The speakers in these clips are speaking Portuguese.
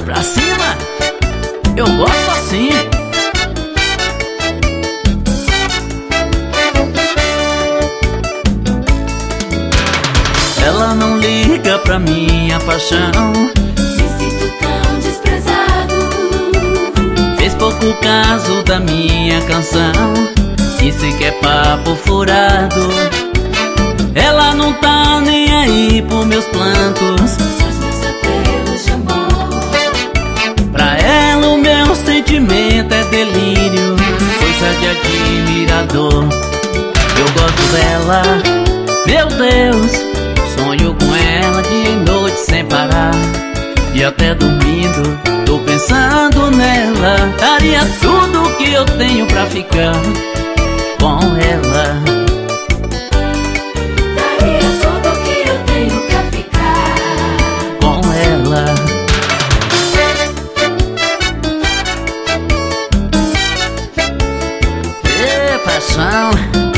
Pra cima, eu gosto assim. Ela não liga pra minha paixão, me sinto tão desprezado. fez pouco caso da minha canção, disse que é papo furado. Ela não tá nem aí por meus plantos, Os meus apelos de amor. pra ela o meu sentimento é delírio, coisa de admirador. Eu gosto dela, meu Deus, sonho com ela dia e noite sem parar. E até dormindo, tô pensando nela. Daria tudo que eu tenho pra ficar com ela. Daria tudo que eu tenho pra ficar Com ela. Ê, paixão.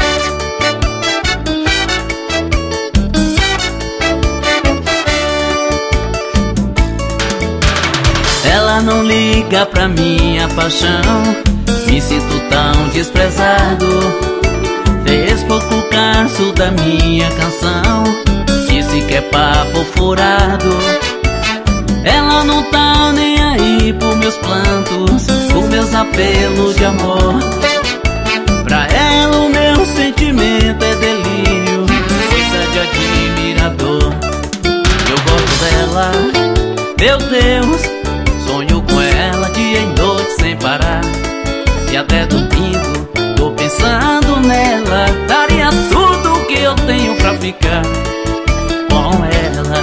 Ela não liga pra minha paixão, me sinto tão desprezado. Fez pouco caso da minha canção, disse que é papo furado. Ela não tá nem aí por meus plantos, por meus apelos de amor. Pra ela o meu sentimento é delírio, coisa de admirador. Eu gosto dela, meu Deus, sonho com ela dia e noite sem parar. E até dormindo, tô pensando nela. Daria tudo que eu tenho pra ficar com ela.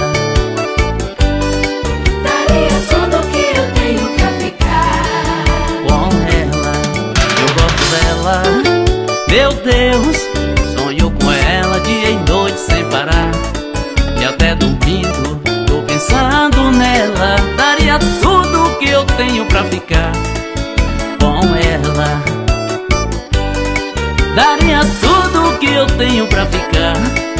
Daria tudo que eu tenho pra ficar Com ela. Eu gosto dela, meu Deus, sonho com ela dia e noite sem parar. E até dormindo, tô pensando nela. Daria tudo que eu tenho pra ficar com ela. Daria tudo que eu tenho pra ficar